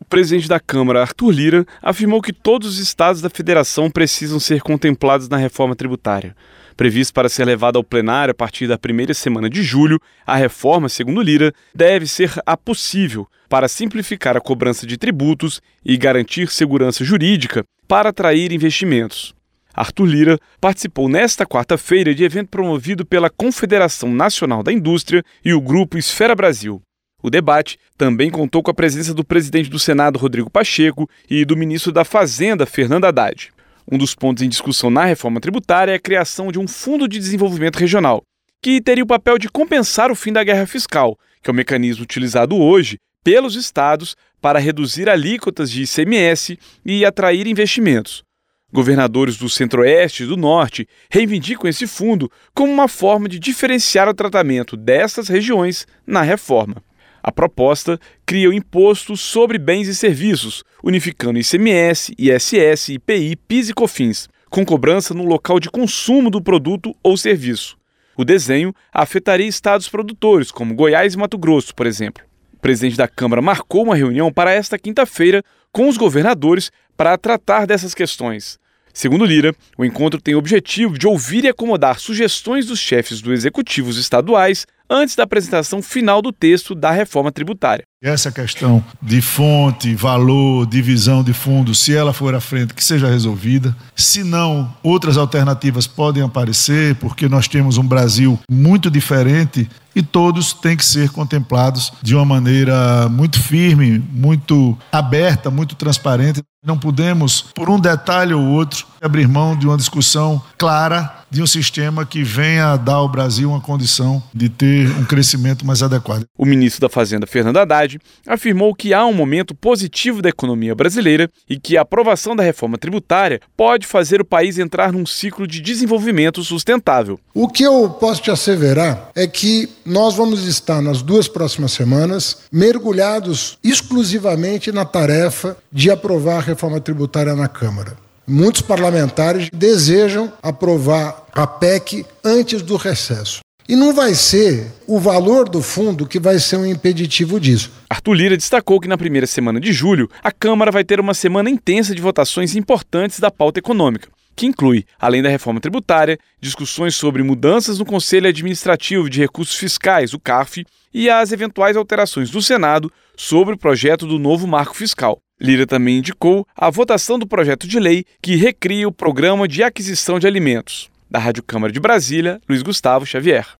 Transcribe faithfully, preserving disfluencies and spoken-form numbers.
presidente da Câmara, Arthur Lira, afirmou que todos os estados da federação precisam ser contemplados na reforma tributária. Prevista para ser levada ao plenário a partir da primeira semana de julho, a reforma, segundo Lira, deve ser a possível para simplificar a cobrança de tributos e garantir segurança jurídica para atrair investimentos. Arthur Lira participou nesta quarta-feira de evento promovido pela Confederação Nacional da Indústria e o Grupo Esfera Brasil. O debate também contou com a presença do presidente do Senado, Rodrigo Pacheco, e do ministro da Fazenda, Fernando Haddad. Um dos pontos em discussão na reforma tributária é a criação de um Fundo de Desenvolvimento Regional, que teria o papel de compensar o fim da guerra fiscal, que é o mecanismo utilizado hoje pelos estados para reduzir alíquotas de I C M S e atrair investimentos. Governadores do Centro-Oeste e do Norte reivindicam esse fundo como uma forma de diferenciar o tratamento dessas regiões na reforma. A proposta cria o imposto sobre bens e serviços, unificando I C M S, I S S, I P I, PIS e COFINS, com cobrança no local de consumo do produto ou serviço. O desenho afetaria estados produtores, como Goiás e Mato Grosso, por exemplo. O presidente da Câmara marcou uma reunião para esta quinta-feira com os governadores para tratar dessas questões. Segundo Lira, o encontro tem o objetivo de ouvir e acomodar sugestões dos chefes dos executivos estaduais antes da apresentação final do texto da reforma tributária. Essa questão de fonte, valor, divisão de fundos, se ela for à frente, que seja resolvida. Se não, outras alternativas podem aparecer, porque nós temos um Brasil muito diferente e todos têm que ser contemplados de uma maneira muito firme, muito aberta, muito transparente. Não podemos, por um detalhe ou outro, abrir mão de uma discussão clara de um sistema que venha a dar ao Brasil uma condição de ter um crescimento mais adequado. O ministro da Fazenda, Fernando Haddad, afirmou que há um momento positivo da economia brasileira e que a aprovação da reforma tributária pode fazer o país entrar num ciclo de desenvolvimento sustentável. O que eu posso te asseverar é que nós vamos estar nas duas próximas semanas mergulhados exclusivamente na tarefa de aprovar a reforma tributária na Câmara. Muitos parlamentares desejam aprovar a P E C antes do recesso. E não vai ser o valor do fundo que vai ser um impeditivo disso. Arthur Lira destacou que na primeira semana de julho, a Câmara vai ter uma semana intensa de votações importantes da pauta econômica, que inclui, além da reforma tributária, discussões sobre mudanças no Conselho Administrativo de Recursos Fiscais, o CARF, e as eventuais alterações do Senado sobre o projeto do novo marco fiscal. Lira também indicou a votação do projeto de lei que recria o Programa de Aquisição de Alimentos. Da Rádio Câmara de Brasília, Luiz Gustavo Xavier.